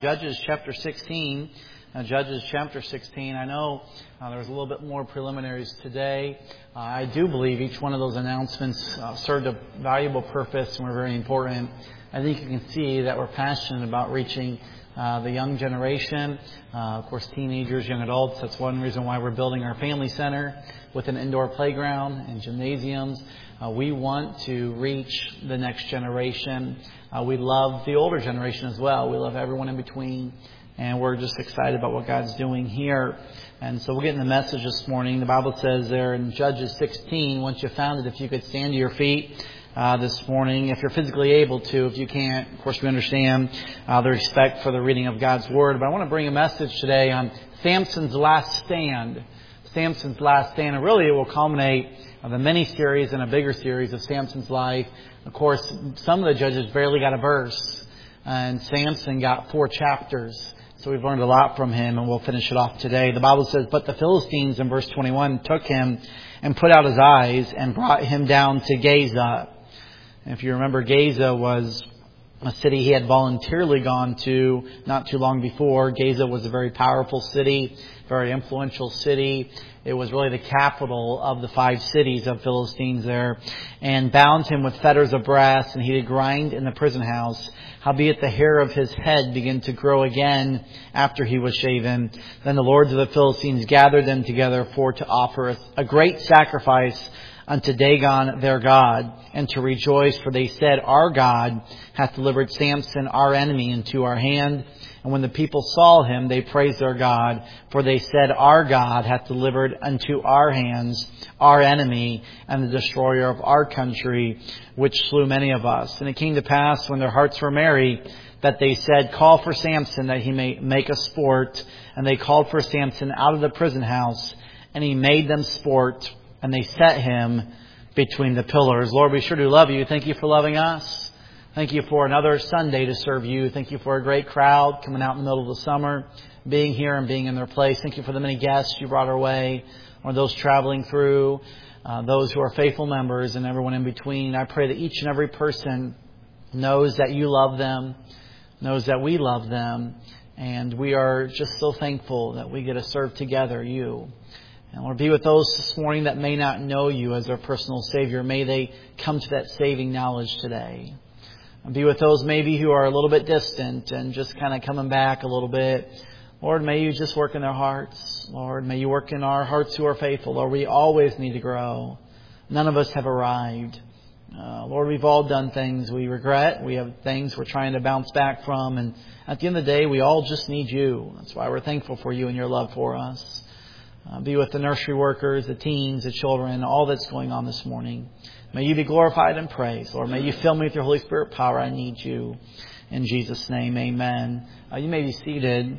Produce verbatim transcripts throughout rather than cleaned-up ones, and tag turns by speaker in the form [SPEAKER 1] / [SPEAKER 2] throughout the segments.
[SPEAKER 1] Judges chapter sixteen. Uh, Judges chapter sixteen. I know uh, there's a little bit more preliminaries today. Uh, I do believe each one of those announcements uh, served a valuable purpose and were very important. I think you can see that we're passionate about reaching uh, the young generation, uh, of course, teenagers, young adults. That's one reason why we're building our family center with an indoor playground and gymnasiums. Uh, we want to reach the next generation. Uh, we love the older generation as well. We love everyone in between. And we're just excited about what God's doing here. And so we'll get in the message this morning. The Bible says there in Judges sixteen, once you found it, if you could stand to your feet uh, this morning, if you're physically able to. If you can't, of course, we understand uh, the respect for the reading of God's Word. But I want to bring a message today on Samson's last stand. Samson's last stand. And really it will culminate of a mini-series and a bigger series of Samson's life. Of course, some of the judges barely got a verse, and Samson got four chapters. So we've learned a lot from him, and we'll finish it off today. The Bible says, "But the Philistines," in verse twenty-one, "took him and put out his eyes and brought him down to Gaza." And if you remember, Gaza was a city he had voluntarily gone to not too long before. Gaza was a very powerful city, very influential city. It was really the capital of the five cities of Philistines there. And bound him with fetters of brass, and he did grind in the prison house. Howbeit the hair of his head began to grow again after he was shaven. Then the lords of the Philistines gathered them together for to offer a great sacrifice unto Dagon their God, and to rejoice, for they said, "Our God hath delivered Samson our enemy into our hand." And when the people saw him, they praised their God, for they said, "Our God hath delivered unto our hands our enemy, and the destroyer of our country, which slew many of us." And it came to pass, when their hearts were merry, that they said, "Call for Samson, that he may make us sport." And they called for Samson out of the prison house, and he made them sport, and they set him between the pillars. Lord, we sure do love you. Thank you for loving us. Thank you for another Sunday to serve you. Thank you for a great crowd coming out in the middle of the summer, being here and being in their place. Thank you for the many guests you brought our way, or those traveling through, uh, those who are faithful members, and everyone in between. I pray that each and every person knows that you love them, knows that we love them, and we are just so thankful that we get to serve together, you. And Lord, be with those this morning that may not know you as their personal Savior. May they come to that saving knowledge today. And be with those maybe who are a little bit distant and just kind of coming back a little bit. Lord, may you just work in their hearts. Lord, may you work in our hearts who are faithful. Lord, we always need to grow. None of us have arrived. Uh, Lord, we've all done things we regret. We have things we're trying to bounce back from. And at the end of the day, we all just need you. That's why we're thankful for you and your love for us. Uh, be with the nursery workers, the teens, the children, all that's going on this morning. May you be glorified and praised. Lord, may you fill me with your Holy Spirit power. I need you. In Jesus' name, amen. Uh, you may be seated.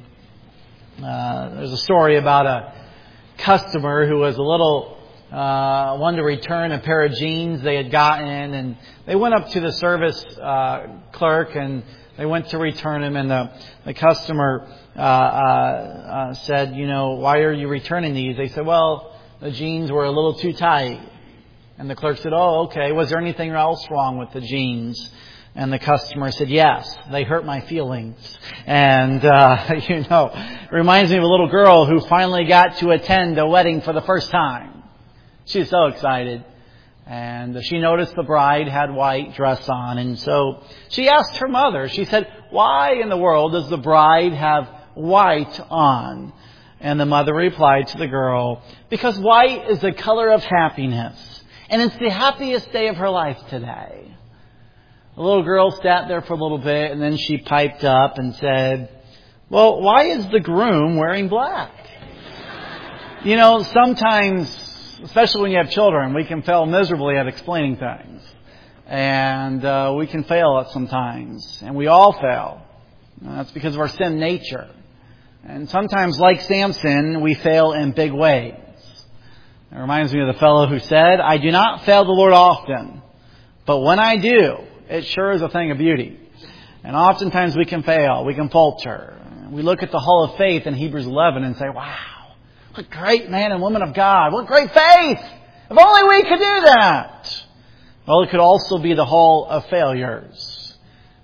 [SPEAKER 1] Uh, there's a story about a customer who was a little, uh, wanted to return a pair of jeans they had gotten. And they went up to the service uh, clerk and they went to return them. And the, the customer uh, uh, uh, said, you know, "Why are you returning these?" They said, "Well, the jeans were a little too tight." And the clerk said, "Oh, okay. Was there anything else wrong with the jeans?" And the customer said, "Yes, they hurt my feelings." And, uh, you know, it reminds me of a little girl who finally got to attend a wedding for the first time. She's so excited. And she noticed the bride had white dress on. And so she asked her mother, she said, "Why in the world does the bride have white on?" And the mother replied to the girl, "Because white is the color of happiness. And it's the happiest day of her life today." The little girl sat there for a little bit, and then she piped up and said, "Well, why is the groom wearing black?" You know, sometimes, especially when you have children, we can fail miserably at explaining things. And uh, we can fail at sometimes. And we all fail. And that's because of our sin nature. And sometimes, like Samson, we fail in big ways. It reminds me of the fellow who said, "I do not fail the Lord often, but when I do, it sure is a thing of beauty." And oftentimes we can fail. We can falter. We look at the Hall of Faith in Hebrews eleven and say, "Wow, what great man and woman of God. What great faith. If only we could do that." Well, it could also be the Hall of Failures.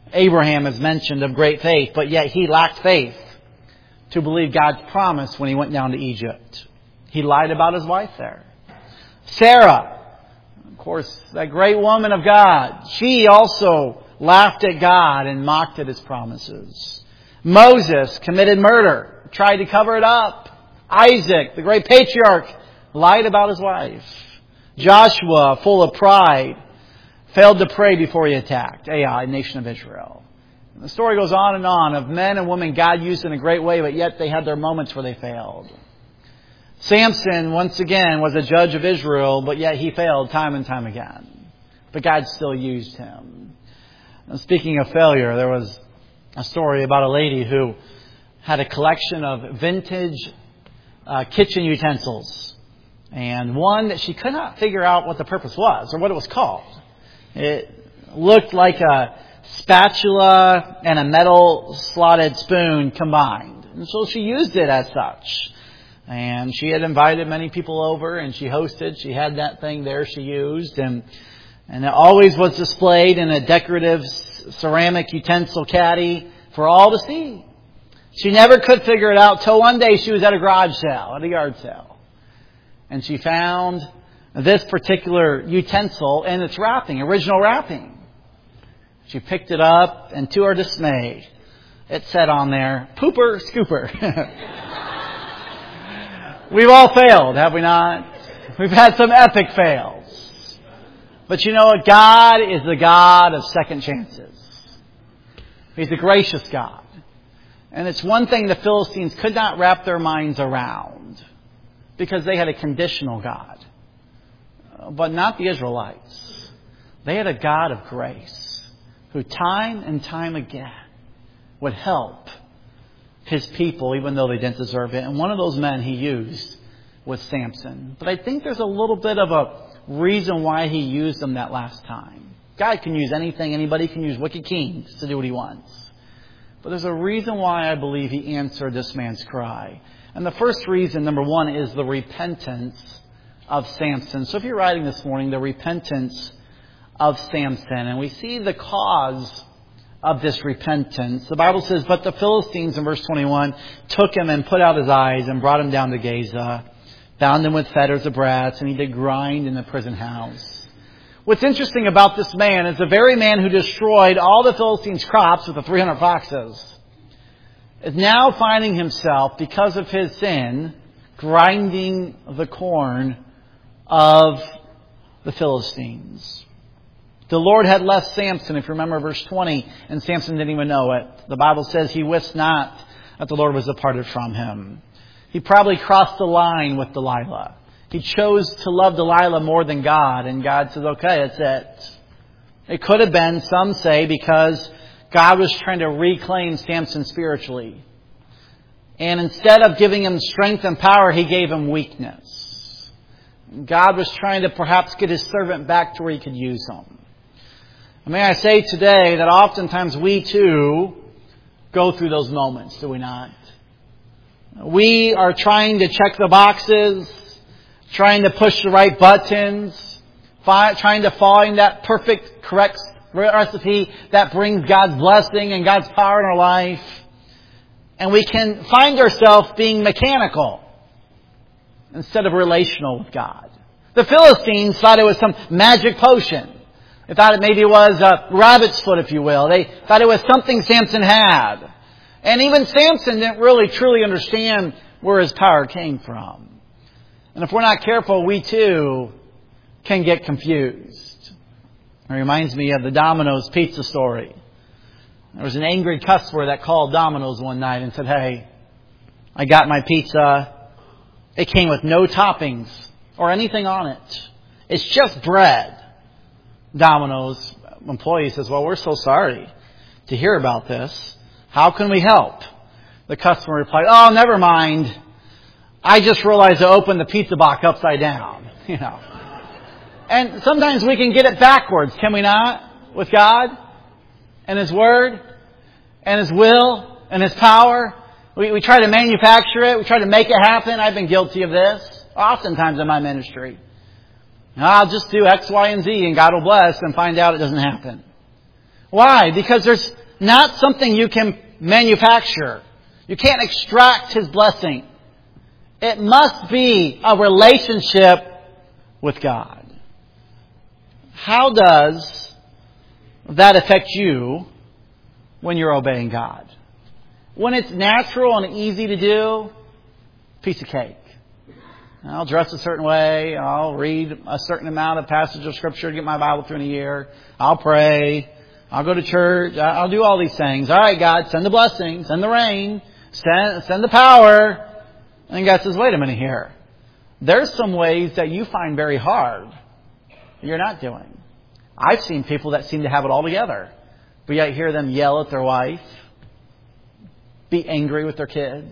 [SPEAKER 1] Abraham is mentioned of great faith, but yet he lacked faith to believe God's promise when he went down to Egypt. He lied about his wife there. Sarah, of course, that great woman of God, she also laughed at God and mocked at his promises. Moses committed murder, tried to cover it up. Isaac, the great patriarch, lied about his wife. Joshua, full of pride, failed to pray before he attacked Ai, the nation of Israel. And the story goes on and on of men and women God used in a great way, but yet they had their moments where they failed. Samson, once again, was a judge of Israel, but yet he failed time and time again. But God still used him. And speaking of failure, there was a story about a lady who had a collection of vintage uh, kitchen utensils. And one that she could not figure out what the purpose was or what it was called. It looked like a spatula and a metal slotted spoon combined. And so she used it as such. And she had invited many people over and she hosted. She had that thing there she used. And, and it always was displayed in a decorative ceramic utensil caddy for all to see. She never could figure it out till one day she was at a garage sale, at a yard sale. And she found this particular utensil in its wrapping, original wrapping. She picked it up, and to her dismay, it said on there, "Pooper Scooper." We've all failed, have we not? We've had some epic fails. But you know what? God is the God of second chances. He's a gracious God. And it's one thing the Philistines could not wrap their minds around, because they had a conditional God. But not the Israelites. They had a God of grace who time and time again would help His people even though they didn't deserve it. And one of those men He used was Samson. But I think there's a little bit of a reason why He used him that last time. God can use anything. Anybody can use wicked kings to do what He wants. But there's a reason why I believe He answered this man's cry. And the first reason, number one, is the repentance of Samson. So if you're writing this morning, the repentance of Samson. And we see the cause of this repentance. The Bible says, "But the Philistines," in verse twenty-one, "took him and put out his eyes and brought him down to Gaza, bound him with fetters of brass, and he did grind in the prison house." What's interesting about this man is the very man who destroyed all the Philistines' crops with the three hundred foxes is now finding himself, because of his sin, grinding the corn of the Philistines. The Lord had left Samson, if you remember verse twenty, and Samson didn't even know it. The Bible says he wist not that the Lord was departed from him. He probably crossed the line with Delilah. He chose to love Delilah more than God, and God says, okay, that's it. It could have been, some say, because God was trying to reclaim Samson spiritually. And instead of giving him strength and power, He gave him weakness. God was trying to perhaps get His servant back to where He could use him. And may I say today that oftentimes we too go through those moments, do we not? We are trying to check the boxes, trying to push the right buttons, fi- trying to find that perfect, correct recipe that brings God's blessing and God's power in our life. And we can find ourselves being mechanical instead of relational with God. The Philistines thought it was some magic potion. They thought it maybe was a rabbit's foot, if you will. They thought it was something Samson had. And even Samson didn't really truly understand where his power came from. And if we're not careful, we too can get confused. It reminds me of the Domino's pizza story. There was an angry customer that called Domino's one night and said, "Hey, I got my pizza. It came with no toppings or anything on it. It's just bread." Domino's employee says, "Well, we're so sorry to hear about this. How can we help?" The customer replied, "Oh, never mind. I just realized I opened the pizza box upside down." You know. And sometimes we can get it backwards, can we not? With God and His Word and His will and His power. We, we try to manufacture it. We try to make it happen. I've been guilty of this oftentimes in my ministry. I'll just do X, Y, and Z and God will bless, and find out it doesn't happen. Why? Because there's not something you can manufacture. You can't extract His blessing. It must be a relationship with God. How does that affect you when you're obeying God? When it's natural and easy to do, piece of cake. I'll dress a certain way. I'll read a certain amount of passage of Scripture to get my Bible through in a year. I'll pray. I'll go to church. I'll do all these things. All right, God, send the blessing, send the rain, send, send the power. And God says, wait a minute here. There's some ways that you find very hard that you're not doing. I've seen people that seem to have it all together, but yet hear them yell at their wife, be angry with their kids.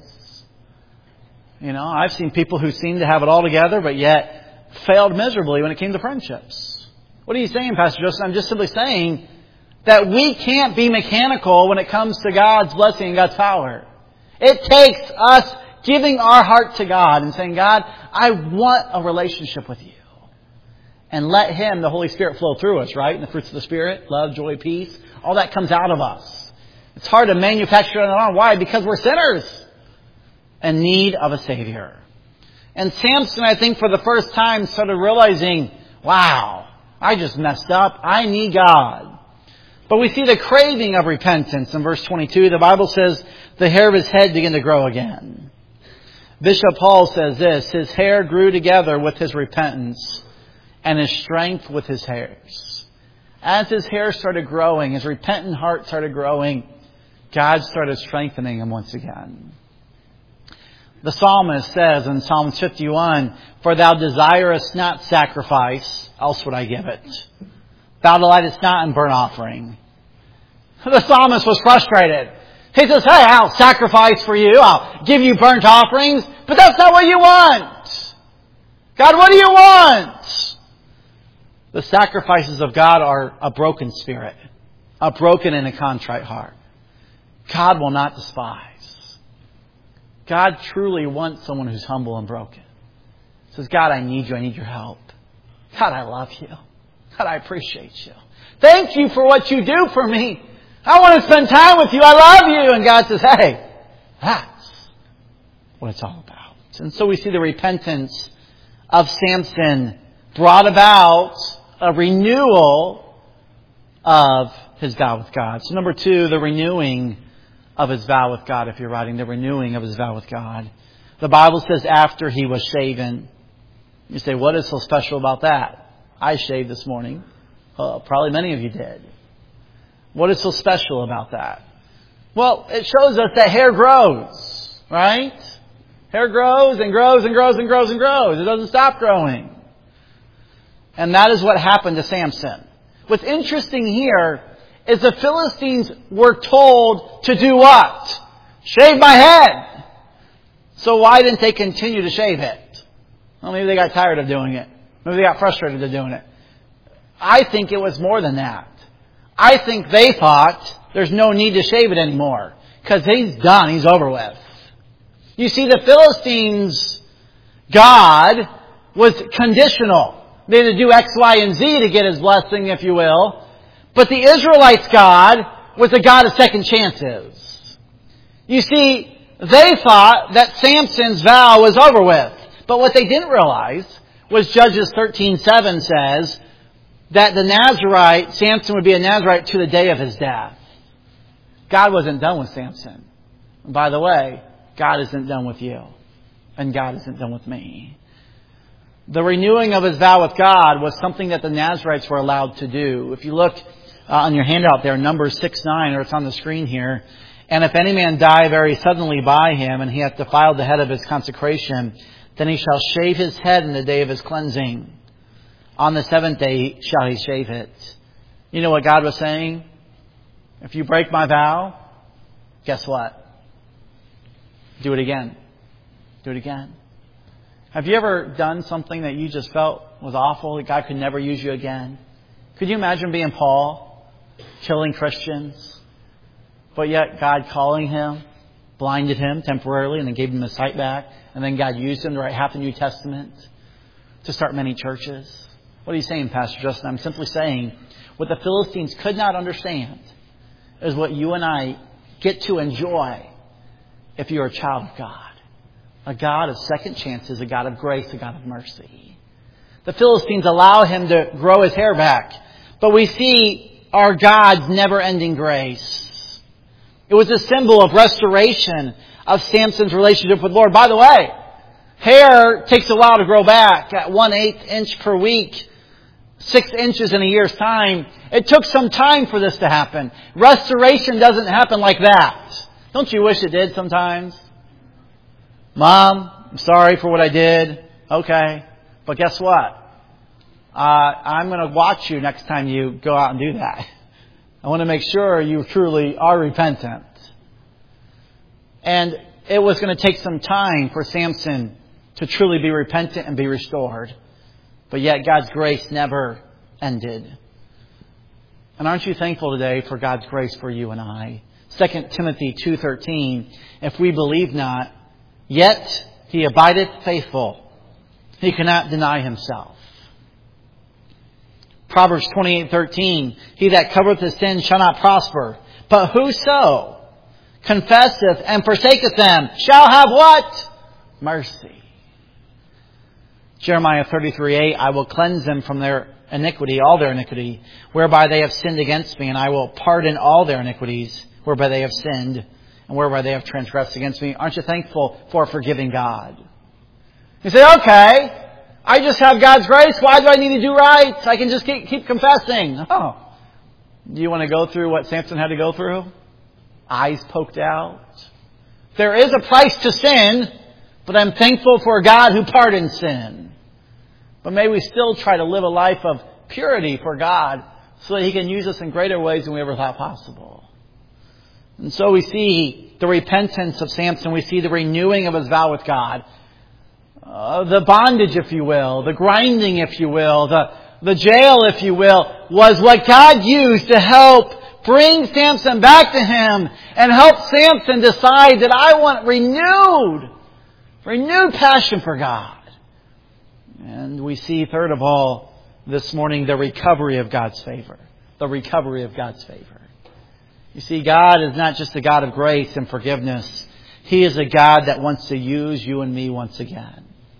[SPEAKER 1] You know, I've seen people who seem to have it all together, but yet failed miserably when it came to friendships. What are you saying, Pastor Joseph? I'm just simply saying that we can't be mechanical when it comes to God's blessing and God's power. It takes us giving our heart to God and saying, God, I want a relationship with you. And let Him, the Holy Spirit, flow through us, right? And the fruits of the Spirit, love, joy, peace, all that comes out of us. It's hard to manufacture it on our own. Why? Because we're sinners in need of a Savior. And Samson, I think, for the first time started realizing, wow, I just messed up. I need God. But we see the craving of repentance in verse twenty-two. The Bible says the hair of his head began to grow again. Bishop Hall says this, his hair grew together with his repentance and his strength with his hairs. As his hair started growing, his repentant heart started growing, God started strengthening him once again. The psalmist says in Psalm fifty-one, for thou desirest not sacrifice, else would I give it. Thou delightest not in burnt offering. The psalmist was frustrated. He says, hey, I'll sacrifice for you. I'll give you burnt offerings. But that's not what you want. God, what do you want? The sacrifices of God are a broken spirit. A broken and a contrite heart. God will not despise. God truly wants someone who's humble and broken. He says, God, I need you. I need your help. God, I love you. God, I appreciate you. Thank you for what you do for me. I want to spend time with you. I love you. And God says, hey, that's what it's all about. And so we see the repentance of Samson brought about a renewal of his vow with God. So number two, the renewing of his vow with God. If you're writing, the renewing of his vow with God. The Bible says after he was shaven. You say, what is so special about that? I shaved this morning. Uh, probably many of you did. What is so special about that? Well, it shows us that hair grows, right? Hair grows and grows and grows and grows and grows. It doesn't stop growing. And that is what happened to Samson. What's interesting here is the Philistines were told to do what? Shave my head. So why didn't they continue to shave it? Well, maybe they got tired of doing it. Maybe they got frustrated of doing it. I think it was more than that. I think they thought there's no need to shave it anymore because he's done. He's over with. You see, the Philistines' God was conditional. They had to do X, Y, and Z to get his blessing, if you will. But the Israelites' God was a God of second chances. You see, they thought that Samson's vow was over with. But what they didn't realize was Judges thirteen seven says that the Nazarite, Samson would be a Nazarite to the day of his death. God wasn't done with Samson. And by the way, God isn't done with you. And God isn't done with me. The renewing of his vow with God was something that the Nazarites were allowed to do. If you look uh, on your handout there, Numbers six nine, or it's on the screen here. And if any man die very suddenly by him, and he hath defiled the head of his consecration, then he shall shave his head in the day of his cleansing. On the seventh day shall he shave it. You know what God was saying? If you break my vow, guess what? Do it again. Do it again. Have you ever done something that you just felt was awful, that God could never use you again? Could you imagine being Paul, killing Christians, but yet God calling him, blinded him temporarily, and then gave him his sight back, and then God used him to write half the New Testament, to start many churches? What are you saying, Pastor Justin? I'm simply saying what the Philistines could not understand is what you and I get to enjoy if you're a child of God. A God of second chances, a God of grace, a God of mercy. The Philistines allow him to grow his hair back. But we see our God's never-ending grace. It was a symbol of restoration of Samson's relationship with the Lord. By the way, hair takes a while to grow back at one-eighth inch per week, six inches in a year's time. It took some time for this to happen. Restoration doesn't happen like that. Don't you wish it did sometimes? Mom, I'm sorry for what I did. Okay. But guess what? Uh, I'm going to watch you next time you go out and do that. I want to make sure you truly are repentant. And it was going to take some time for Samson to truly be repentant and be restored. But yet God's grace never ended. And aren't you thankful today for God's grace for you and I? Second Timothy two thirteen, if we believe not, yet he abideth faithful. He cannot deny himself. Proverbs twenty-eight thirteen, he that covereth his sins shall not prosper. But whoso confesseth and forsaketh them shall have what? Mercy. Jeremiah thirty-three eight, I will cleanse them from their iniquity, all their iniquity, whereby they have sinned against me, and I will pardon all their iniquities, whereby they have sinned, and whereby they have transgressed against me. Aren't you thankful for a forgiving God? You say, okay, I just have God's grace. Why do I need to do right? I can just keep, keep confessing. Oh, do you want to go through what Samson had to go through? Eyes poked out. There is a price to sin, but I'm thankful for a God who pardons sin. But may we still try to live a life of purity for God so that He can use us in greater ways than we ever thought possible. And so we see the repentance of Samson. We see the renewing of his vow with God. Uh, the bondage, if you will, the grinding, if you will, the, the jail, if you will, was what God used to help bring Samson back to Him and help Samson decide that I want renewed, renewed passion for God. And we see, third of all, this morning, the recovery of God's favor. The recovery of God's favor. You see, God is not just a God of grace and forgiveness. He is a God that wants to use you and me once again.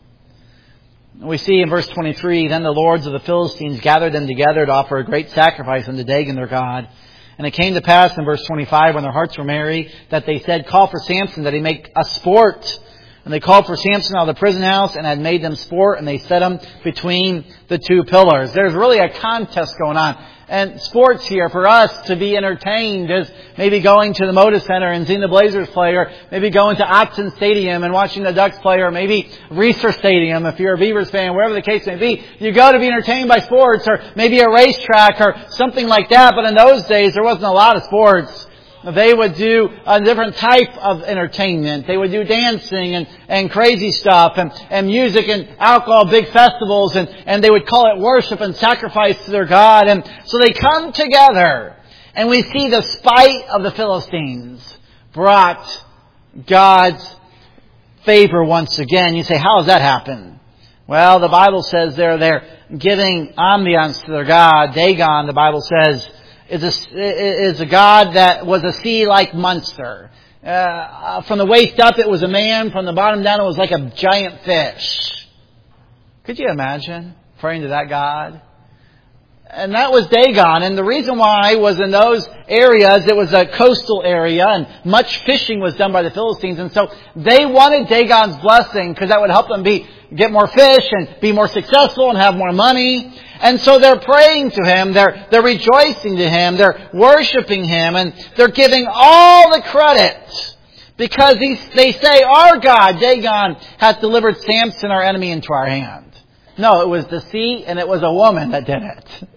[SPEAKER 1] We see in verse twenty-three, then the lords of the Philistines gathered them together to offer a great sacrifice unto Dagon their God. And it came to pass in verse twenty-five, when their hearts were merry, that they said, call for Samson that he make a sport. And they called for Samson out of the prison house and had made them sport, and they set him between the two pillars. There's really a contest going on. And sports here for us to be entertained is maybe going to the Moda Center and seeing the Blazers play, or maybe going to Autzen Stadium and watching the Ducks play, or maybe Reeser Stadium if you're a Beavers fan, wherever the case may be. You go to be entertained by sports, or maybe a racetrack or something like that. But in those days, there wasn't a lot of sports. They would do a different type of entertainment. They would do dancing and, and crazy stuff and, and music and alcohol, big festivals, and, and they would call it worship and sacrifice to their God. And so they come together, and we see the spite of the Philistines brought God's favor once again. You say, how does that happen? Well, the Bible says they're, they're giving ambiance to their God. Dagon, the Bible says, is a, is a god that was a sea-like monster. Uh, from the waist up, it was a man. From the bottom down, it was like a giant fish. Could you imagine praying to that God? And that was Dagon. And the reason why was in those areas, it was a coastal area, and much fishing was done by the Philistines. And so they wanted Dagon's blessing because that would help them be get more fish and be more successful and have more money. And so they're praying to Him, they're, they're rejoicing to Him, they're worshiping Him, and they're giving all the credit because he, they say, our God, Dagon, hath delivered Samson, our enemy, into our hand. No, it was the sea and it was a woman that did it.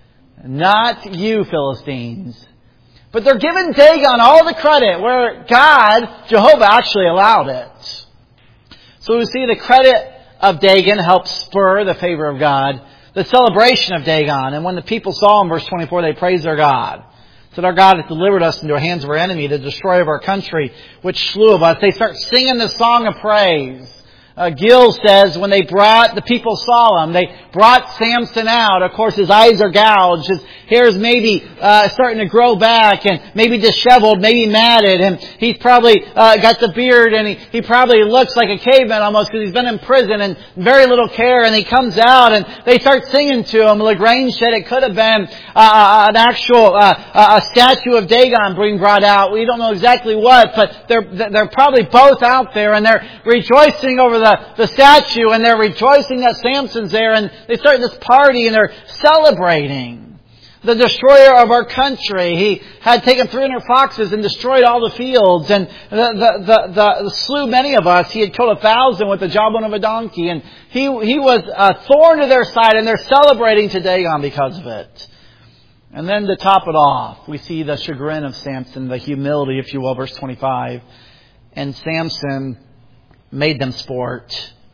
[SPEAKER 1] Not you, Philistines. But they're giving Dagon all the credit where God, Jehovah, actually allowed it. So we see the credit of Dagon helped spur the favor of God. The celebration of Dagon. And when the people saw him, verse twenty-four, they praised their God. Said, our God hath delivered us into the hands of our enemy, the destroyer of our country, which slew of us. They start singing the song of praise. Uh, Gill says when they brought, the people saw him. They brought Samson out. Of course, his eyes are gouged. His hair's maybe uh, starting to grow back and maybe disheveled, maybe matted. And he's probably uh, got the beard and he, he probably looks like a caveman almost because he's been in prison and very little care. And he comes out and they start singing to him. LaGrange said it could have been uh, an actual uh, a statue of Dagon being brought out. We don't know exactly what, but they're they're probably both out there and they're rejoicing over The, the statue and they're rejoicing that Samson's there and they start this party and they're celebrating. The destroyer of our country, he had taken three hundred foxes and destroyed all the fields and the, the, the, the, slew many of us. He had killed a thousand with the jawbone of a donkey and he, he was a thorn to their side and they're celebrating to Dagon because of it. And then to top it off, we see the chagrin of Samson, the humility, if you will, verse twenty-five. And Samson made them sport.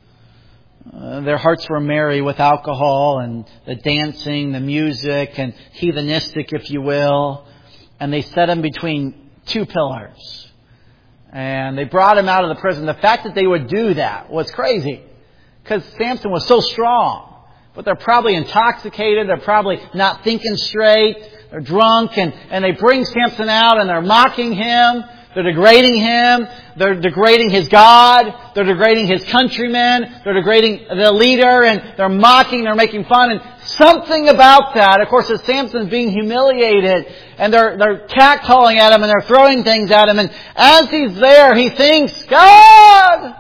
[SPEAKER 1] Uh, their hearts were merry with alcohol and the dancing, the music, and heathenistic, if you will. And they set him between two pillars. And they brought him out of the prison. The fact that they would do that was crazy. Because Samson was so strong. But they're probably intoxicated. They're probably not thinking straight. They're drunk. And, and they bring Samson out and they're mocking him. They're degrading him. They're degrading his God. They're degrading his countrymen. They're degrading the leader. And they're mocking. They're making fun. And something about that, of course, as Samson's being humiliated. And they're, they're catcalling at him. And they're throwing things at him. And as he's there, he thinks, God,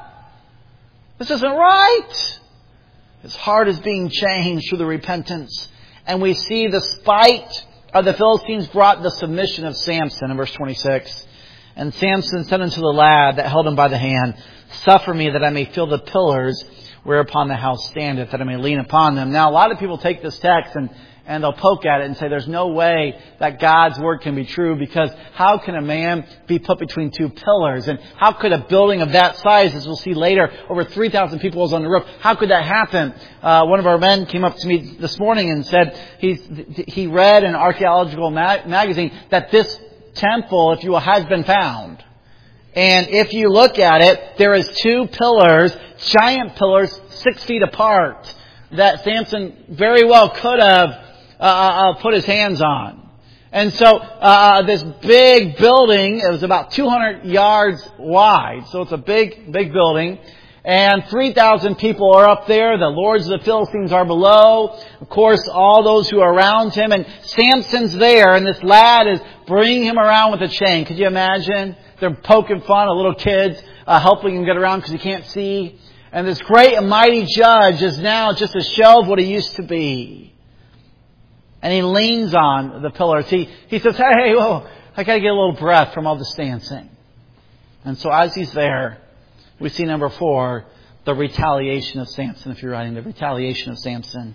[SPEAKER 1] this isn't right. His heart is being changed through the repentance. And we see the spite of the Philistines brought the submission of Samson in verse twenty-six. And Samson said unto the lad that held him by the hand, Suffer me that I may feel the pillars whereupon the house standeth, that I may lean upon them. Now, a lot of people take this text and, and they'll poke at it and say there's no way that God's word can be true because how can a man be put between two pillars? And how could a building of that size, as we'll see later, over three thousand people was on the roof, how could that happen? Uh, one of our men came up to me this morning and said he's, he read in an archaeological ma- magazine that this temple, if you will, has been found. And if you look at it, there is two pillars, giant pillars, six feet apart, that Samson very well could have uh, uh, put his hands on. And so uh, this big building, it was about two hundred yards wide. So it's a big, big building. And three thousand people are up there. The lords of the Philistines are below. Of course, all those who are around him. And Samson's there, and this lad is bringing him around with a chain. Could you imagine? They're poking fun at little kids, uh, helping him get around because he can't see. And this great and mighty judge is now just a shell of what he used to be. And he leans on the pillars. He, he says, hey, whoa, I got to get a little breath from all this dancing. And so as he's there, we see number four, the retaliation of Samson, if you're writing, the retaliation of Samson.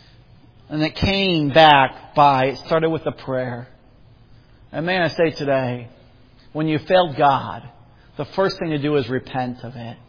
[SPEAKER 1] And it came back by, it started with a prayer. And may I say today, when you failed God, the first thing to do is repent of it.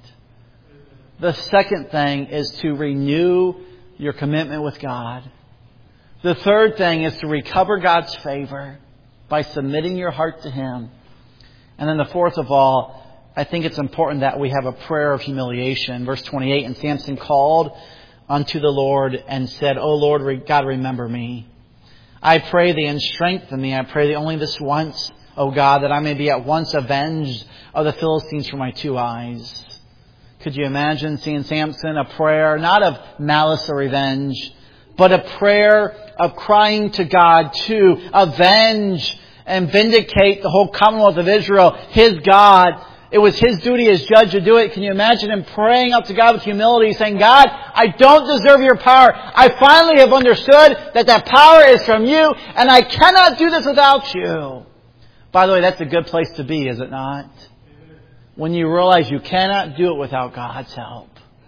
[SPEAKER 1] The second thing is to renew your commitment with God. The third thing is to recover God's favor by submitting your heart to Him. And then the fourth of all, I think it's important that we have a prayer of humiliation. Verse twenty-eight, and Samson called unto the Lord and said, O Lord God, remember me. I pray thee and strengthen me. I pray thee only this once, O God, that I may be at once avenged of the Philistines for my two eyes. Could you imagine seeing Samson, a prayer, not of malice or revenge, but a prayer of crying to God to avenge and vindicate the whole Commonwealth of Israel, his God. It was his duty as judge to do it. Can you imagine him praying up to God with humility, saying, God, I don't deserve your power. I finally have understood that that power is from you, and I cannot do this without you. By the way, that's a good place to be, is it not? When you realize you cannot do it without God's help.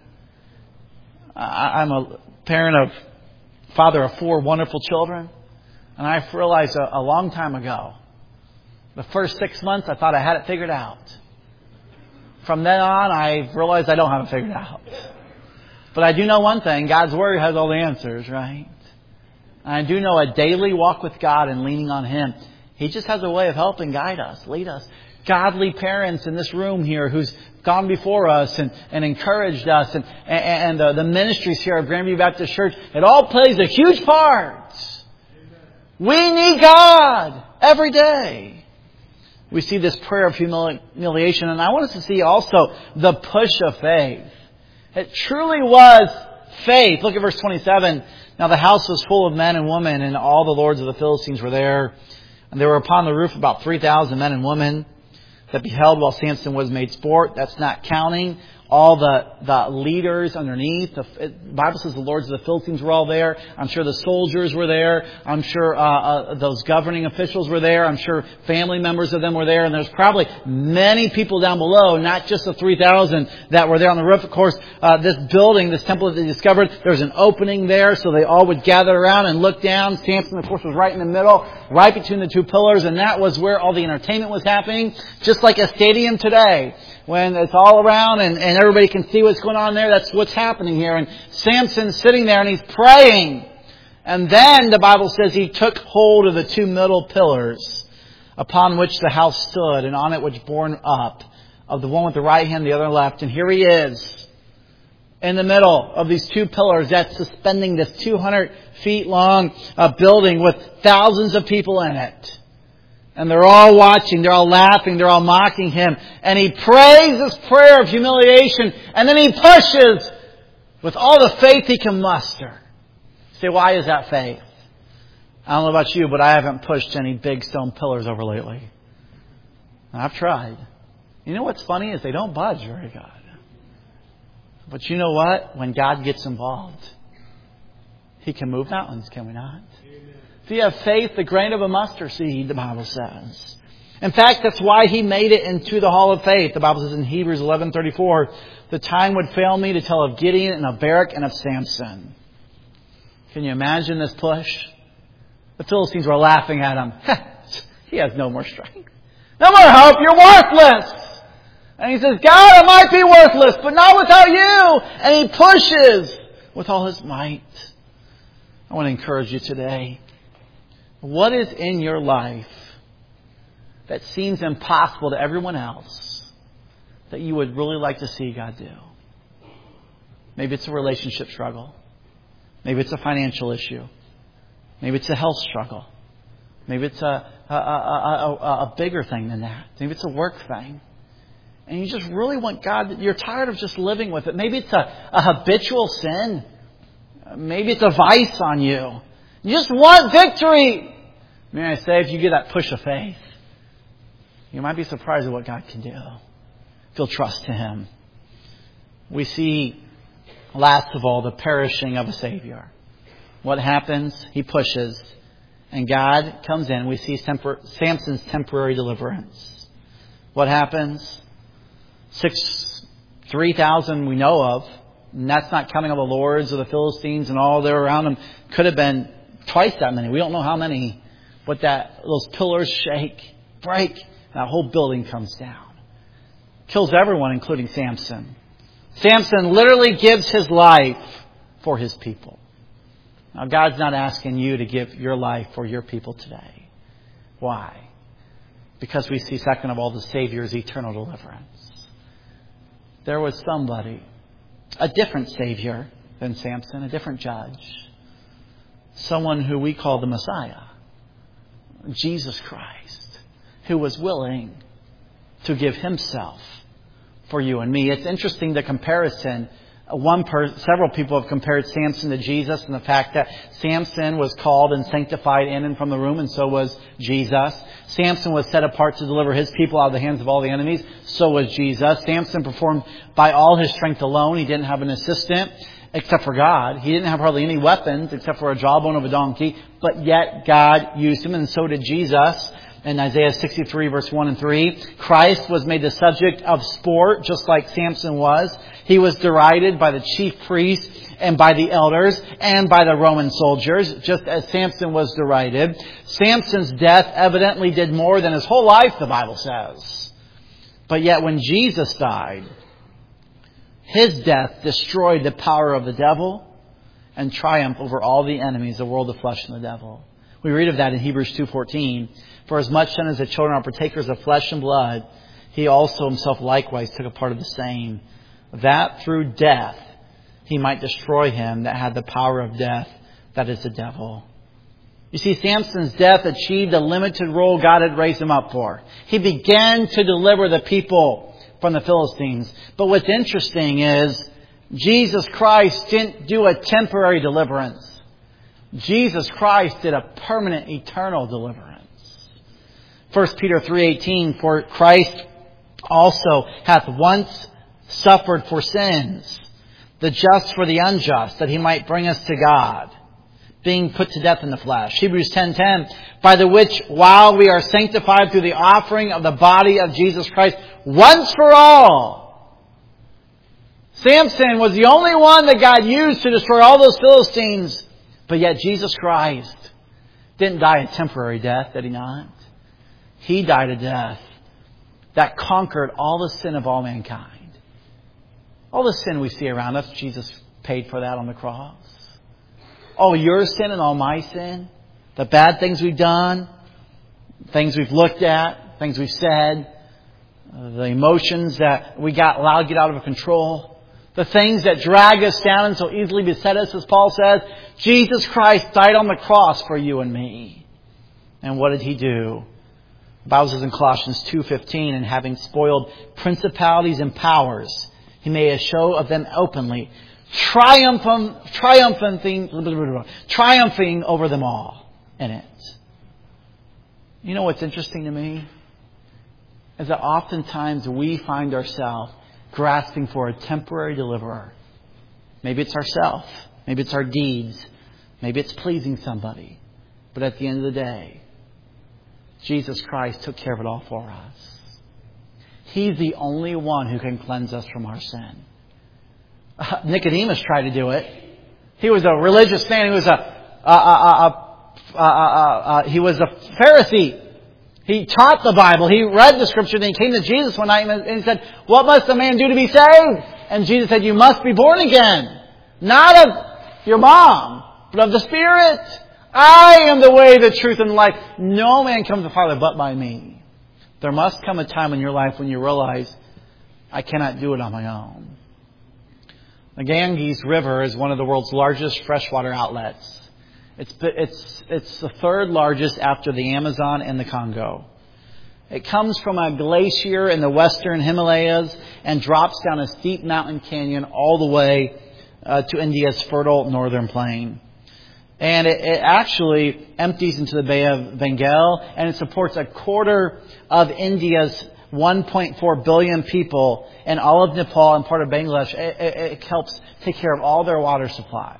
[SPEAKER 1] I'm a parent of, father of four wonderful children, and I realized a, a long time ago, the first six months I thought I had it figured out. From then on, I realized I don't have it figured out. But I do know one thing. God's Word has all the answers, right? And I do know a daily walk with God and leaning on Him. He just has a way of helping guide us, lead us. Godly parents in this room here whose gone before us and, and encouraged us. And, and, and uh, the ministries here at Grandview Baptist Church, it all plays a huge part. We need God every day. We see this prayer of humiliation. And I want us to see also the push of faith. It truly was faith. Look at verse twenty-seven. Now the house was full of men and women, and all the lords of the Philistines were there. And there were upon the roof about three thousand men and women that beheld while Samson was made sport. That's not counting all the, the leaders underneath. The, the Bible says the lords of the Philistines were all there. I'm sure the soldiers were there. I'm sure uh, uh, those governing officials were there. I'm sure family members of them were there. And there's probably many people down below, not just the three thousand that were there on the roof. Of course, uh, this building, this temple that they discovered, there was an opening there, so they all would gather around and look down. Samson, of course, was right in the middle, right between the two pillars, and that was where all the entertainment was happening, just like a stadium today. When it's all around and, and everybody can see what's going on there, that's what's happening here. And Samson's sitting there and he's praying. And then the Bible says he took hold of the two middle pillars upon which the house stood, and on it was borne up, of the one with the right hand, the other left. And here he is in the middle of these two pillars that's suspending this two hundred feet long uh, building with thousands of people in it. And they're all watching, they're all laughing, they're all mocking him. And he prays this prayer of humiliation, and then he pushes with all the faith he can muster. You say, why is that faith? I don't know about you, but I haven't pushed any big stone pillars over lately. And I've tried. You know what's funny is they don't budge very good. But you know what? When God gets involved, He can move mountains, can we not? If you have faith, the grain of a mustard seed, the Bible says. In fact, that's why he made it into the hall of faith. The Bible says in Hebrews eleven thirty-four, the time would fail me to tell of Gideon and of Barak and of Samson. Can you imagine this push? The Philistines were laughing at him. He has no more strength. No more hope. You're worthless. And he says, God, I might be worthless, but not without you. And he pushes with all his might. I want to encourage you today. What is in your life that seems impossible to everyone else that you would really like to see God do? Maybe it's a relationship struggle. Maybe it's a financial issue. Maybe it's a health struggle. Maybe it's a, a, a, a, a bigger thing than that. Maybe it's a work thing. And you just really want God, you're tired of just living with it. Maybe it's a, a habitual sin. Maybe it's a vice on you. You just want victory. May I say, if you get that push of faith, you might be surprised at what God can do if you'll trust Him. We see, last of all, the perishing of a Savior. What happens? He pushes, and God comes in. We see Samson's temporary deliverance. What happens? Six, three thousand we know of, and that's not counting all the lords of the Philistines and all there around them. Could have been twice that many. We don't know how many. But that those pillars shake, break, that whole building comes down. Kills everyone, including Samson. Samson literally gives his life for his people. Now, God's not asking you to give your life for your people today. Why? Because we see, second of all, the Savior's eternal deliverance. There was somebody, a different Savior than Samson, a different judge. Someone who we call the Messiah. Jesus Christ, who was willing to give Himself for you and me. It's interesting, the comparison. One per, several people have compared Samson to Jesus, and the fact that Samson was called and sanctified in and from the womb, and so was Jesus. Samson was set apart to deliver his people out of the hands of all the enemies. So was Jesus. Samson performed by all his strength alone. He didn't have an assistant except for God. He didn't have hardly any weapons except for a jawbone of a donkey. But yet God used him, and so did Jesus. In Isaiah sixty-three, verse one and three, Christ was made the subject of sport, just like Samson was. He was derided by the chief priests and by the elders and by the Roman soldiers, just as Samson was derided. Samson's death evidently did more than his whole life, the Bible says. But yet when Jesus died, His death destroyed the power of the devil and triumphed over all the enemies, the world, the flesh, and the devil. We read of that in Hebrews two fourteen. For as much then as the children are partakers of flesh and blood, He also himself likewise took a part of the same, that through death he might destroy him that had the power of death, that is the devil. You see, Samson's death achieved a limited role God had raised him up for. He began to deliver the people from the Philistines. But what's interesting is Jesus Christ didn't do a temporary deliverance. Jesus Christ did a permanent, eternal deliverance. First Peter three eighteen, for Christ also hath once suffered for sins, the just for the unjust, that he might bring us to God, being put to death in the flesh. Hebrews ten ten, by the which, while we are sanctified through the offering of the body of Jesus Christ, once for all. Samson was the only one that God used to destroy all those Philistines. But yet Jesus Christ didn't die a temporary death, did He not? He died a death that conquered all the sin of all mankind. All the sin we see around us, Jesus paid for that on the cross. All your sin and all my sin, the bad things we've done, things we've looked at, things we've said, the emotions that we got allowed to get out of control, the things that drag us down and so easily beset us, as Paul says, Jesus Christ died on the cross for you and me. And what did He do? The Bible says in Colossians two fifteen, and having spoiled principalities and powers, He made a show of them openly, triumphing, triumphing, triumphing over them all in it. You know what's interesting to me? Is that oftentimes we find ourselves grasping for a temporary deliverer. Maybe it's ourselves. Maybe it's our deeds. Maybe it's pleasing somebody. But at the end of the day, Jesus Christ took care of it all for us. He's the only one who can cleanse us from our sin. Uh, Nicodemus tried to do it. He was a religious man. He was a, a, a, a, a, a, a he was a Pharisee. He taught the Bible. He read the Scripture. Then he came to Jesus one night and he said, "What must a man do to be saved?" And Jesus said, "You must be born again, not of your mom, but of the Spirit. I am the way, the truth, and the life. No man comes to the Father but by me." There must come a time in your life when you realize, I cannot do it on my own. The Ganges River is one of the world's largest freshwater outlets. It's, it's, it's the third largest after the Amazon and the Congo. It comes from a glacier in the western Himalayas and drops down a steep mountain canyon all the way uh, to India's fertile northern plain. And it, it actually empties into the Bay of Bengal, and it supports a quarter of India's one point four billion people, and all of Nepal and part of Bangladesh. It, it, it helps take care of all their water supply.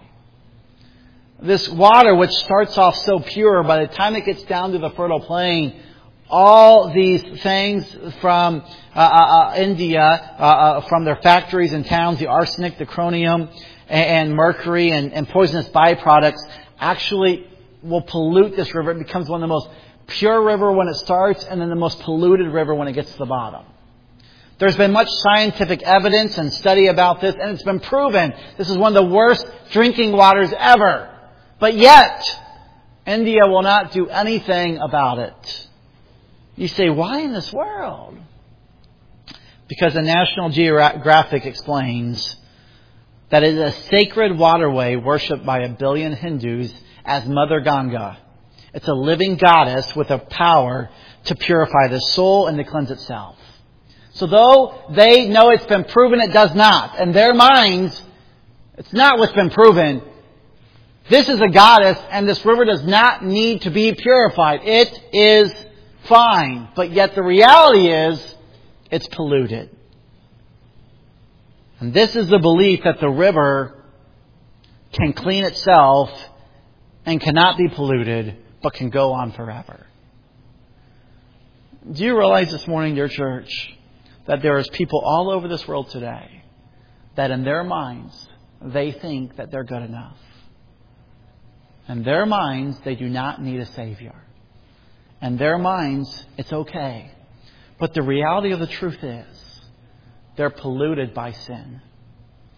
[SPEAKER 1] This water, which starts off so pure, by the time it gets down to the fertile plain, all these things from uh, uh, India, uh, uh, from their factories and towns, the arsenic, the chromium, and, and mercury, and, and poisonous byproducts, actually will pollute this river. It becomes one of the most pure river when it starts, and then the most polluted river when it gets to the bottom. There's been much scientific evidence and study about this, and it's been proven this is one of the worst drinking waters ever. But yet, India will not do anything about it. You say, why in this world? Because the National Geographic explains that it is a sacred waterway worshipped by a billion Hindus as Mother Ganga. It's a living goddess with a power to purify the soul and to cleanse itself. So though they know it's been proven, it does not. In their minds, it's not what's been proven. This is a goddess, and this river does not need to be purified. It is fine. But yet the reality is, it's polluted. And this is the belief that the river can clean itself and cannot be polluted, but can go on forever. Do you realize this morning, dear church, that there is people all over this world today that in their minds, they think that they're good enough. In their minds, they do not need a Savior. In their minds, it's okay. But the reality of the truth is, they're polluted by sin.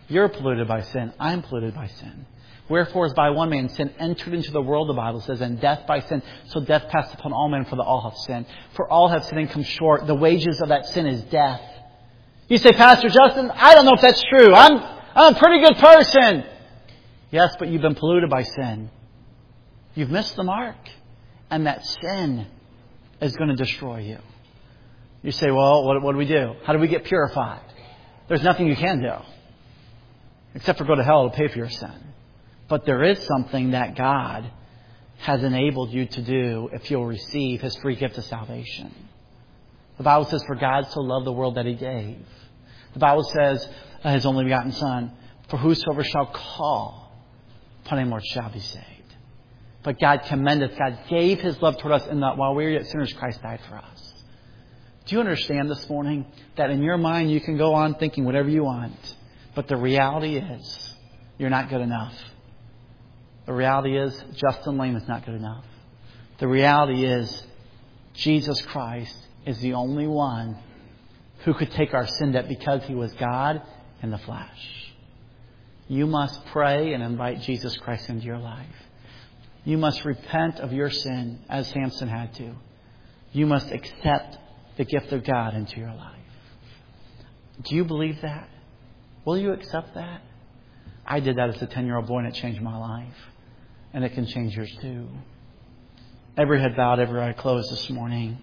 [SPEAKER 1] You're polluted by sin. I'm polluted by sin. Wherefore, as by one man sin entered into the world, the Bible says, and death by sin. So death passed upon all men, for the all have sinned. For all have sinned and come short. The wages of that sin is death. You say, Pastor Justin, I don't know if that's true. I'm, I'm a pretty good person. Yes, but you've been polluted by sin. You've missed the mark. And that sin is going to destroy you. You say, well, what, what do we do? How do we get purified? There's nothing you can do. Except for go to hell to pay for your sin. But there is something that God has enabled you to do if you'll receive His free gift of salvation. The Bible says, for God so loved the world that He gave. The Bible says, His only begotten Son, for whosoever shall call upon Him, Lord, shall be saved. But God commendeth, God gave His love toward us in that while we were yet sinners, Christ died for us. Do you understand this morning that in your mind you can go on thinking whatever you want, but the reality is you're not good enough. The reality is Justin Lane is not good enough. The reality is Jesus Christ is the only one who could take our sin debt because He was God in the flesh. You must pray and invite Jesus Christ into your life. You must repent of your sin as Samson had to. You must accept the gift of God into your life. Do you believe that? Will you accept that? I did that as a ten-year-old boy and it changed my life. And it can change yours too. Every head bowed, every eye closed this morning.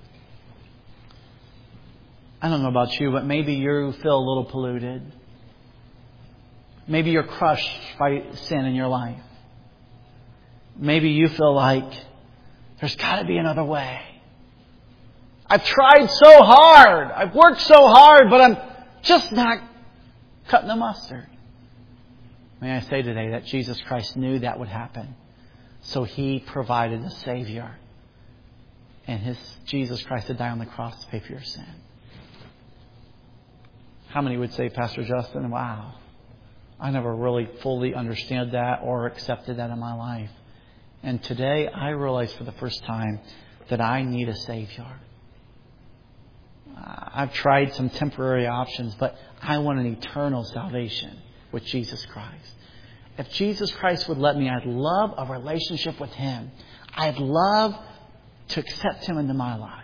[SPEAKER 1] I don't know about you, but maybe you feel a little polluted. Maybe you're crushed by sin in your life. Maybe you feel like there's got to be another way. I've tried so hard. I've worked so hard, but I'm just not cutting the mustard. May I say today that Jesus Christ knew that would happen. So He provided a Savior. And His Jesus Christ to die on the cross to pay for your sin. How many would say, Pastor Justin, wow, I never really fully understood that or accepted that in my life. And today I realize for the first time that I need a Savior. I've tried some temporary options, but I want an eternal salvation with Jesus Christ. If Jesus Christ would let me, I'd love a relationship with Him. I'd love to accept Him into my life.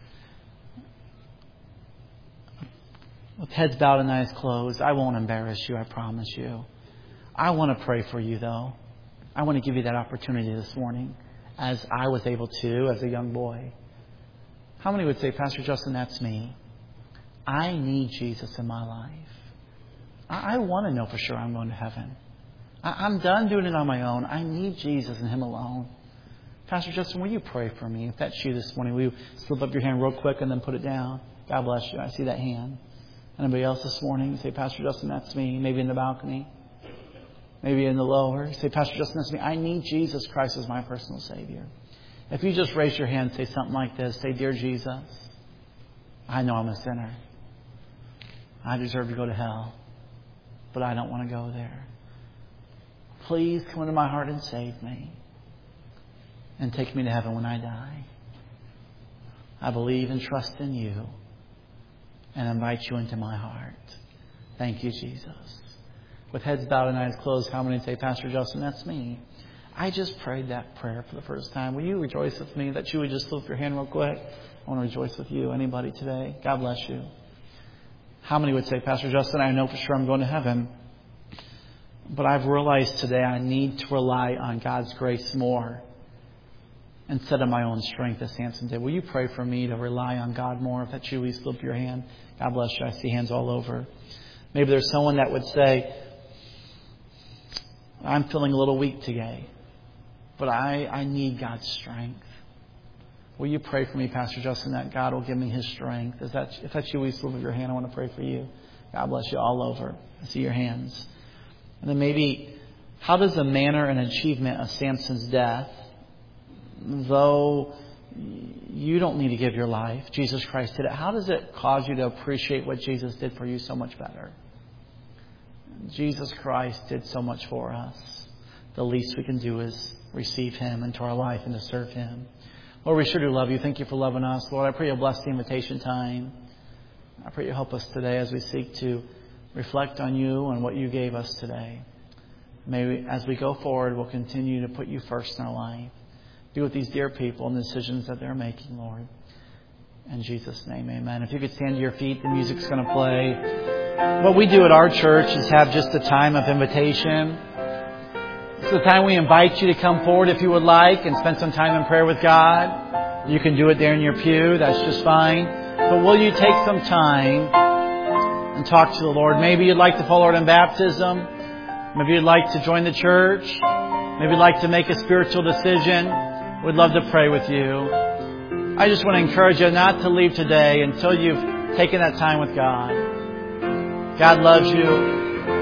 [SPEAKER 1] With heads bowed and eyes closed, I won't embarrass you, I promise you. I want to pray for you, though. I want to give you that opportunity this morning, as I was able to as a young boy. How many would say, Pastor Justin, that's me? I need Jesus in my life. I, I want to know for sure I'm going to heaven. I, I'm done doing it on my own. I need Jesus and Him alone. Pastor Justin, will you pray for me? If that's you this morning, will you slip up your hand real quick and then put it down? God bless you. I see that hand. Anybody else this morning? Say, Pastor Justin, that's me. Maybe in the balcony. Maybe in the lower. Say, Pastor Justin, that's me. I need Jesus Christ as my personal Savior. If you just raise your hand and say something like this, say, Dear Jesus, I know I'm a sinner. I deserve to go to hell, but I don't want to go there. Please come into my heart and save me and take me to heaven when I die. I believe and trust in You and invite You into my heart. Thank You, Jesus. With heads bowed and eyes closed, how many say, Pastor Justin, that's me? I just prayed that prayer for the first time. Will you rejoice with me that you would just lift your hand real quick? I want to rejoice with you. Anybody today? God bless you. How many would say, Pastor Justin, I know for sure I'm going to heaven, but I've realized today I need to rely on God's grace more instead of my own strength, as Samson did. Will you pray for me to rely on God more? If that's you, please slip your hand. God bless you. I see hands all over. Maybe there's someone that would say, I'm feeling a little weak today, but I, I need God's strength. Will you pray for me, Pastor Justin, that God will give me His strength? Is that, if that's you, please slip your hand. I want to pray for you. God bless you all over. I see your hands. And then maybe, how does the manner and achievement of Samson's death, though you don't need to give your life, Jesus Christ did it, how does it cause you to appreciate what Jesus did for you so much better? Jesus Christ did so much for us. The least we can do is receive Him into our life and to serve Him. Lord, we sure do love You. Thank You for loving us. Lord, I pray You'll bless the invitation time. I pray You help us today as we seek to reflect on you and what you gave us today. May we, as we go forward, we'll continue to put you first in our life. Be with these dear people and the decisions that they're making, Lord. In Jesus' name, amen. If you could stand to your feet, the music's going to play. What we do at our church is have just a time of invitation. It's the time we invite you to come forward if you would like and spend some time in prayer with God. You can do it there in your pew. That's just fine. But will you take some time and talk to the Lord? Maybe you'd like to follow Lord in baptism. Maybe you'd like to join the church. Maybe you'd like to make a spiritual decision. We'd love to pray with you. I just want to encourage you not to leave today until you've taken that time with God. God loves you.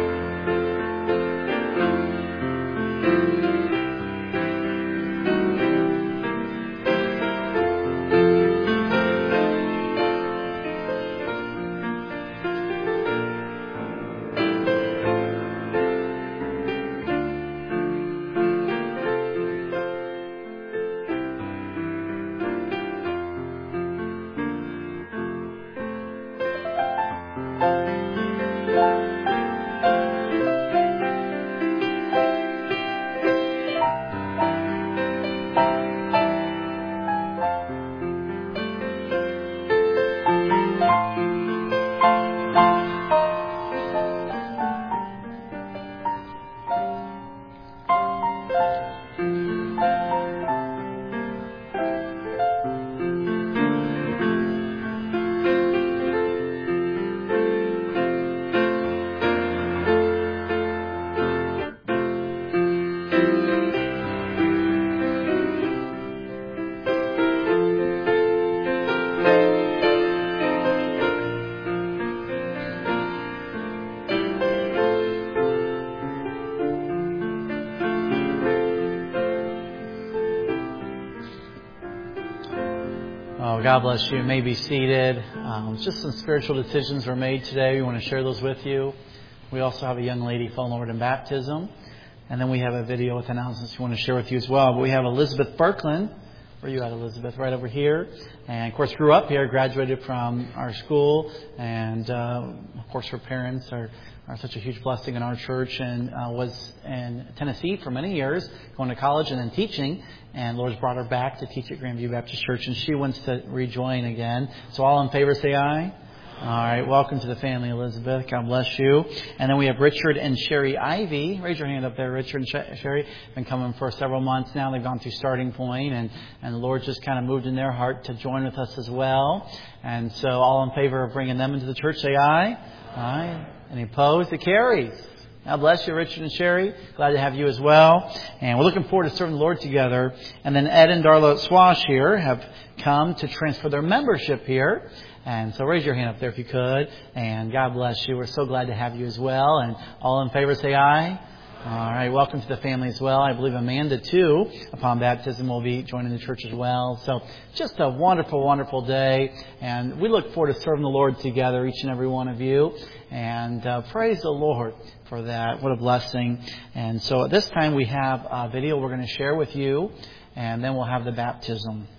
[SPEAKER 1] God bless you. You may be seated. Um, just some spiritual decisions were made today. We want to share those with you. We also have a young lady following Lord in baptism. And then we have a video with announcements we want to share with you as well. But we have Elizabeth Berkland. Where are you at, Elizabeth? Right over here. And, of course, grew up here, graduated from our school. And, uh, of course, her parents are, are such a huge blessing in our church, and uh, was in Tennessee for many years, going to college and then teaching. And Lord's brought her back to teach at Grandview Baptist Church, and she wants to rejoin again. So all in favor, say aye. All right, welcome to the family, Elizabeth. God bless you. And then we have Richard and Sherry Ivy. Raise your hand up there, Richard and Sherry. Been coming for several months now. They've gone through Starting Point, and, and the Lord just kind of moved in their heart to join with us as well. And so all in favor of bringing them into the church, say aye. Aye. Any opposed? It carries. God bless you, Richard and Sherry. Glad to have you as well. And we're looking forward to serving the Lord together. And then Ed and Darla Swash here have come to transfer their membership here. And so raise your hand up there if you could. And God bless you. We're so glad to have you as well. And all in favor, say aye. All right, welcome to the family as well. I believe Amanda, too, upon baptism, will be joining the church as well. So just a wonderful, wonderful day. And we look forward to serving the Lord together, each and every one of you. And uh, praise the Lord for that. What a blessing. And so at this time, we have a video we're going to share with you. And then we'll have the baptism.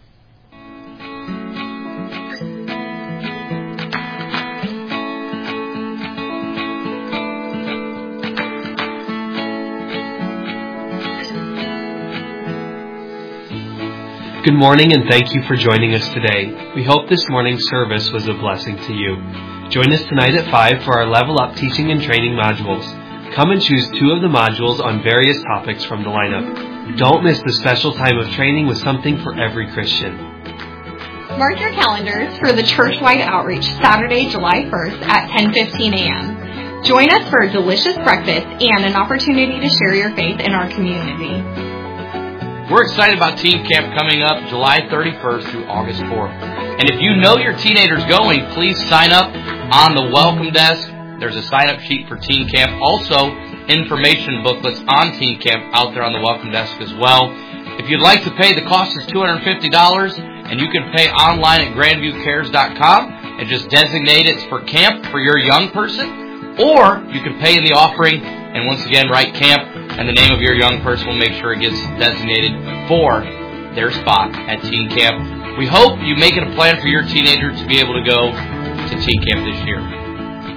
[SPEAKER 2] Good morning, and thank you for joining us today. We hope this morning's service was a blessing to you. Join us tonight at five for our Level Up teaching and training modules. Come and choose two of the modules on various topics from the lineup. Don't miss the special time of training with something for every Christian.
[SPEAKER 3] Mark your calendars for the church-wide outreach Saturday, July first at ten fifteen a.m. Join us for a delicious breakfast and an opportunity to share your faith in our community.
[SPEAKER 4] We're excited about Teen Camp coming up July thirty-first through August fourth. And if you know your teenager's going, please sign up on the welcome desk. There's a sign-up sheet for Teen Camp. Also, information booklets on Teen Camp out there on the welcome desk as well. If you'd like to pay, the cost is two hundred fifty dollars, and you can pay online at grandview cares dot com and just designate it's for camp for your young person. Or you can pay in the offering and once again write camp, and the name of your young person will make sure it gets designated for their spot at Teen Camp. We hope you make it a plan for your teenager to be able to go to Teen Camp this year.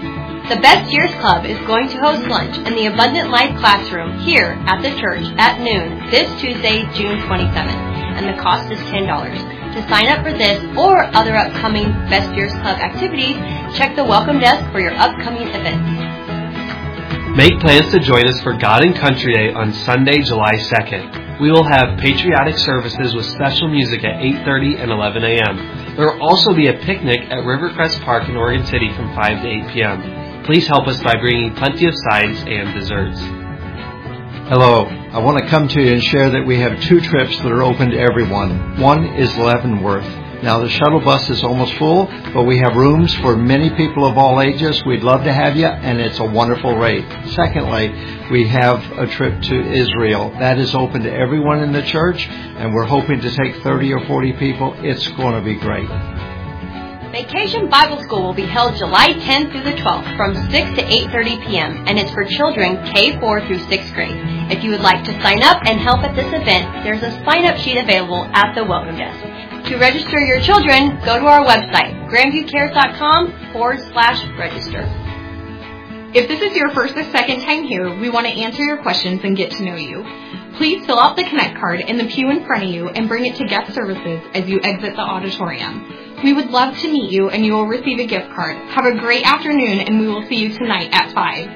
[SPEAKER 5] The Best Years Club is going to host lunch in the Abundant Life Classroom here at the church at noon this Tuesday, June twenty-seventh, and the cost is ten dollars. To sign up for this or other upcoming Best Years Club activities, check the welcome desk for your upcoming events.
[SPEAKER 2] Make plans to join us for God and Country Day on Sunday, July second. We will have patriotic services with special music at eight thirty and eleven a.m. There will also be a picnic at Rivercrest Park in Oregon City from five to eight p.m. Please help us by bringing plenty of sides and desserts.
[SPEAKER 6] Hello. I want to come to you and share that we have two trips that are open to everyone. One is Leavenworth. Now, the shuttle bus is almost full, but we have rooms for many people of all ages. We'd love to have you, and it's a wonderful rate. Secondly, we have a trip to Israel. That is open to everyone in the church, and we're hoping to take thirty or forty people. It's going to be great.
[SPEAKER 5] Vacation Bible School will be held July tenth through the twelfth from six to eight thirty p.m. and it's for children K four through sixth grade. If you would like to sign up and help at this event, there's a sign-up sheet available at the welcome desk. To register your children, go to our website, grandviewcares.com forward slash register.
[SPEAKER 3] If this is your first or second time here, we want to answer your questions and get to know you. Please fill out the Connect card in the pew in front of you and bring it to guest services as you exit the auditorium. We would love to meet you and you will receive a gift card. Have a great afternoon and we will see you tonight at five.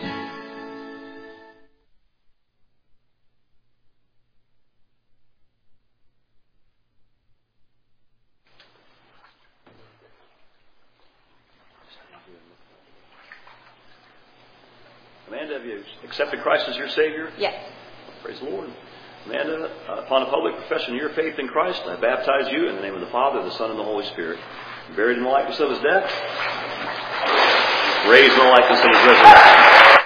[SPEAKER 7] Amanda, have you accepted Christ as your Savior?
[SPEAKER 5] Yes.
[SPEAKER 7] Praise the Lord. Amanda, uh, upon a public profession of your faith in Christ, I baptize you in the name of the Father, the Son, and the Holy Spirit. Buried in the likeness of His death, raised in the likeness of His resurrection.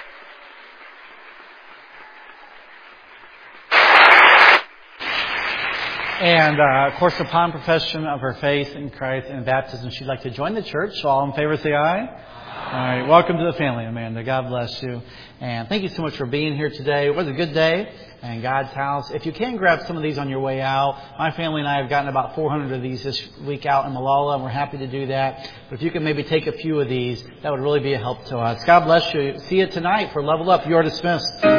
[SPEAKER 1] And, uh, of course, upon profession of her faith in Christ and baptism, she'd like to join the church. So all in favor say aye. All right, welcome to the family, Amanda. God bless you. And thank you so much for being here today. It was a good day in God's house. If you can grab some of these on your way out, my family and I have gotten about four hundred of these this week out in Malala, and we're happy to do that. But if you can maybe take a few of these, that would really be a help to us. God bless you. See you tonight for Level Up. You are dismissed.